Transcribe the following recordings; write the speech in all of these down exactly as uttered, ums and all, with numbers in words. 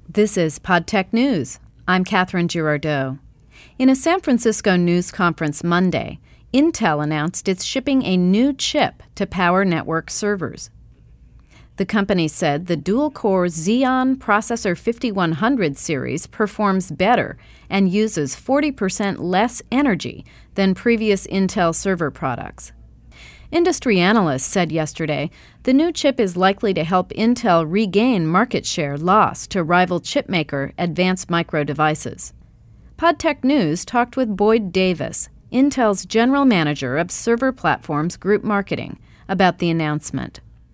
This is PodTech News. I'm Catherine Girardeau. In a San Francisco news conference Monday, Intel announced it's shipping a new chip to power network servers. The company said the dual-core Xeon Processor fifty-one hundred series performs better and uses forty percent less energy than previous Intel server products. Industry analysts said yesterday the new chip is likely to help Intel regain market share lost to rival chipmaker Advanced Micro Devices. PodTech News talked with Boyd Davis, Intel's general manager of Server Platforms Group Marketing, about the announcement.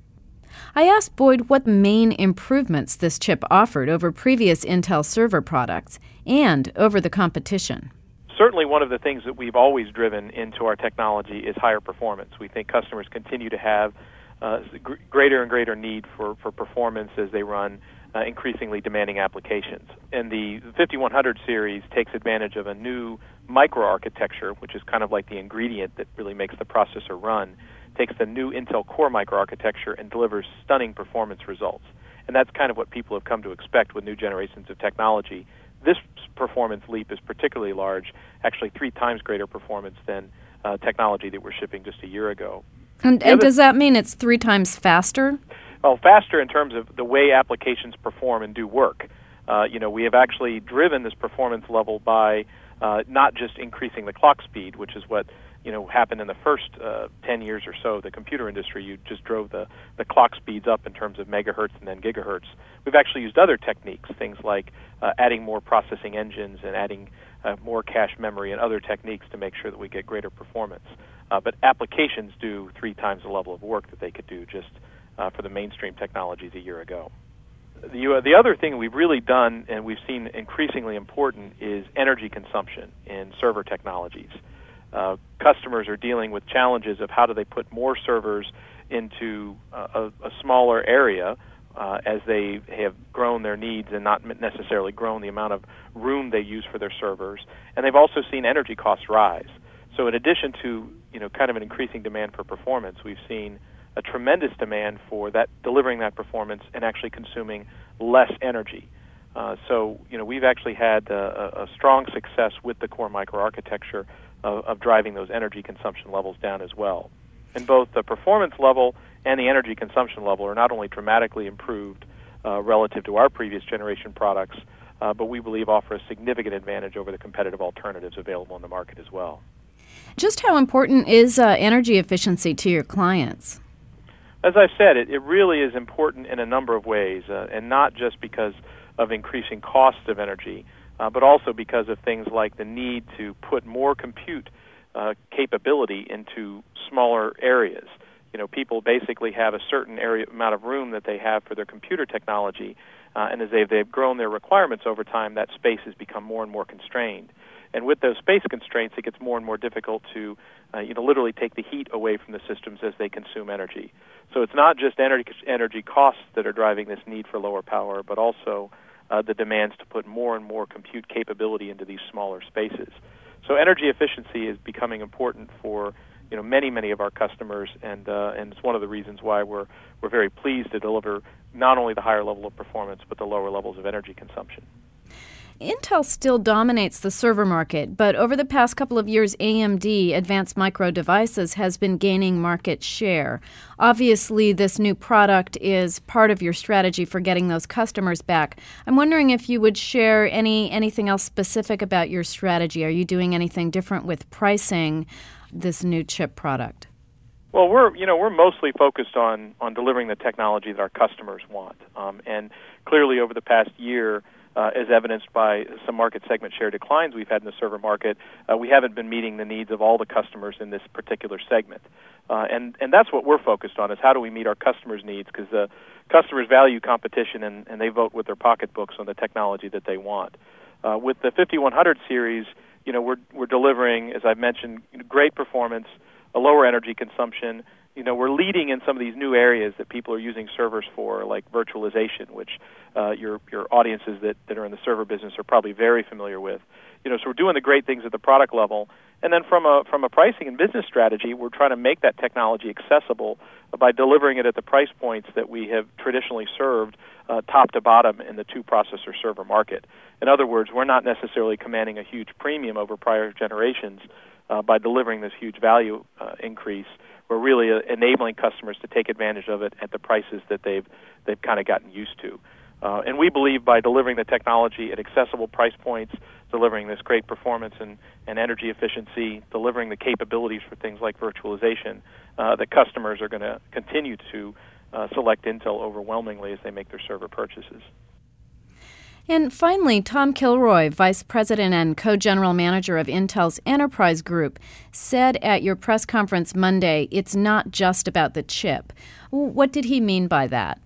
I asked Boyd what main improvements this chip offered over previous Intel server products and over the competition. Certainly one of the things that we've always driven into our technology is higher performance. We think customers continue to have uh, gr- greater and greater need for, for performance as they run uh, increasingly demanding applications. And the fifty-one hundred series takes advantage of a new microarchitecture, which is kind of like the ingredient that really makes the processor run, takes the new Intel Core microarchitecture and delivers stunning performance results. And that's kind of what people have come to expect with new generations of technology. This performance leap is particularly large, actually three times greater performance than uh, technology that we're shipping just a year ago. And, and does that mean it's three times faster? Well, faster in terms of the way applications perform and do work. Uh, you know, we have actually driven this performance level by uh, not just increasing the clock speed, which is what you know happened in the first uh, ten years or so of the computer industry. You just drove the, the clock speeds up in terms of megahertz and then gigahertz. We've actually used other techniques, things like uh, adding more processing engines and adding uh, more cache memory and other techniques to make sure that we get greater performance. Uh, but applications do three times the level of work that they could do just uh, for the mainstream technologies a year ago. The, uh, the other thing we've really done and we've seen increasingly important is energy consumption in server technologies. Uh, customers are dealing with challenges of how do they put more servers into uh, a, a smaller area uh, as they have grown their needs and not necessarily grown the amount of room they use for their servers. And they've also seen energy costs rise. So in addition to you know kind of an increasing demand for performance, we've seen a tremendous demand for that delivering that performance and actually consuming less energy. Uh, so you know we've actually had a, a strong success with the core microarchitecture of, of driving those energy consumption levels down as well. And both the performance level and the energy consumption level are not only dramatically improved uh, relative to our previous generation products, uh, but we believe offer a significant advantage over the competitive alternatives available in the market as well. Just how important is uh, energy efficiency to your clients? As I said, it, it really is important in a number of ways, uh, and not just because of increasing costs of energy, uh, but also because of things like the need to put more compute uh, capability into smaller areas. You know, people basically have a certain area amount of room that they have for their computer technology, uh, and as they've, they've grown their requirements over time, that space has become more and more constrained. And with those space constraints, it gets more and more difficult to, uh, you know, literally take the heat away from the systems as they consume energy. So it's not just energy energy costs that are driving this need for lower power, but also uh, the demands to put more and more compute capability into these smaller spaces. So energy efficiency is becoming important for you know many many of our customers, and uh, and it's one of the reasons why we're we're very pleased to deliver not only the higher level of performance but the lower levels of energy consumption. Intel still dominates the server market, but over the past couple of years, A M D, Advanced Micro Devices, has been gaining market share. Obviously, this new product is part of your strategy for getting those customers back. I'm wondering if you would share any anything else specific about your strategy. Are you doing anything different with pricing this new chip product? Well, we're you know we're mostly focused on on delivering the technology that our customers want, um, and clearly over the past year. Uh, as evidenced by some market segment share declines we've had in the server market, uh, we haven't been meeting the needs of all the customers in this particular segment. Uh, and, and that's what we're focused on, is how do we meet our customers' needs, because the customers value competition and, and they vote with their pocketbooks on the technology that they want. Uh, with the fifty-one hundred series, you know, we're, we're delivering, as I've mentioned, great performance, a lower energy consumption. You know, we're leading in some of these new areas that people are using servers for, like virtualization, which uh, your your audiences that, that are in the server business are probably very familiar with. You know, so we're doing the great things at the product level, and then from a from a pricing and business strategy, we're trying to make that technology accessible by delivering it at the price points that we have traditionally served uh, top to bottom in the two-processor server market. In other words, we're not necessarily commanding a huge premium over prior generations uh, by delivering this huge value uh, increase. We're really uh, enabling customers to take advantage of it at the prices that they've they've kind of gotten used to. Uh, and we believe by delivering the technology at accessible price points, delivering this great performance and, and energy efficiency, delivering the capabilities for things like virtualization, uh, that customers are going to continue to uh, select Intel overwhelmingly as they make their server purchases. And finally, Tom Kilroy, Vice President and Co-General Manager of Intel's Enterprise Group, said at your press conference Monday, it's not just about the chip. What did he mean by that?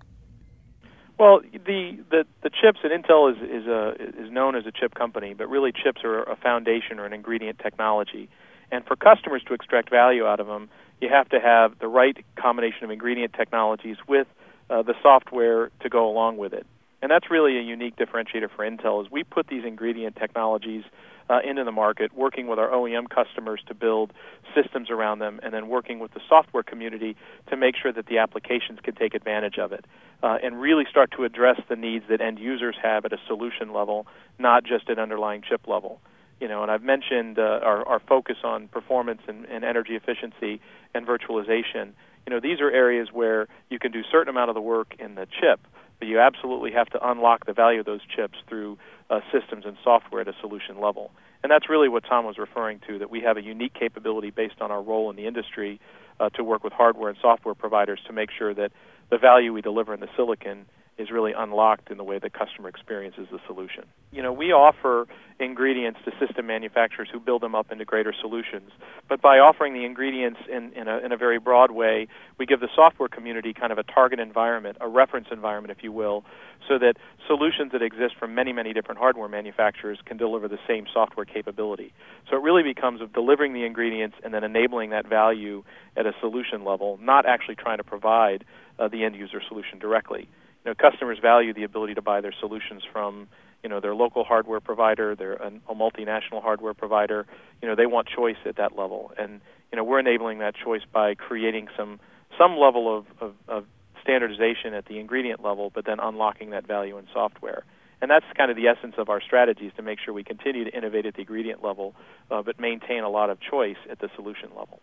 Well, the, the, the chips at Intel is is, a, is known as a chip company, but really chips are a foundation or an ingredient technology. And for customers to extract value out of them, you have to have the right combination of ingredient technologies with uh, the software to go along with it. And that's really a unique differentiator for Intel is we put these ingredient technologies uh, into the market, working with our O E M customers to build systems around them, and then working with the software community to make sure that the applications can take advantage of it, uh, and really start to address the needs that end users have at a solution level, not just at underlying chip level. You know, and I've mentioned uh, our, our focus on performance and, and energy efficiency and virtualization. You know, these are areas where you can do a certain amount of the work in the chip, but you absolutely have to unlock the value of those chips through uh, systems and software at a solution level. And that's really what Tom was referring to, that we have a unique capability based on our role in the industry uh, to work with hardware and software providers to make sure that the value we deliver in the silicon is really unlocked in the way the customer experiences the solution. You know, we offer ingredients to system manufacturers who build them up into greater solutions. But by offering the ingredients in, in, a, in a very broad way, we give the software community kind of a target environment, a reference environment, if you will, so that solutions that exist from many, many different hardware manufacturers can deliver the same software capability. So it really becomes of delivering the ingredients and then enabling that value at a solution level, not actually trying to provide uh, the end-user solution directly. You know, customers value the ability to buy their solutions from, you know, their local hardware provider, their a, a multinational hardware provider. You know, they want choice at that level, and you know, we're enabling that choice by creating some some level of, of, of standardization at the ingredient level, but then unlocking that value in software. And that's kind of the essence of our strategies, to make sure we continue to innovate at the ingredient level, uh, but maintain a lot of choice at the solution level.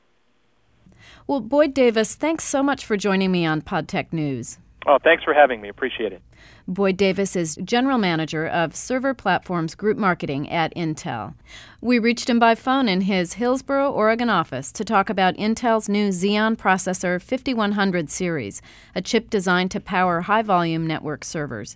Well, Boyd Davis, thanks so much for joining me on PodTech News. Oh, thanks for having me. Appreciate it. Boyd Davis is General Manager of Server Platforms Group Marketing at Intel. We reached him by phone in his Hillsboro, Oregon office to talk about Intel's new Xeon Processor fifty-one hundred series, a chip designed to power high-volume network servers.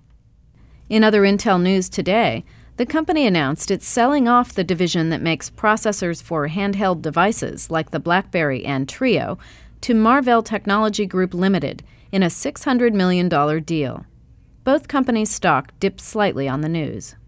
In other Intel news today, the company announced it's selling off the division that makes processors for handheld devices like the BlackBerry and Trio to Marvell Technology Group Limited in a six hundred million dollars deal. Both companies' stock dipped slightly on the news.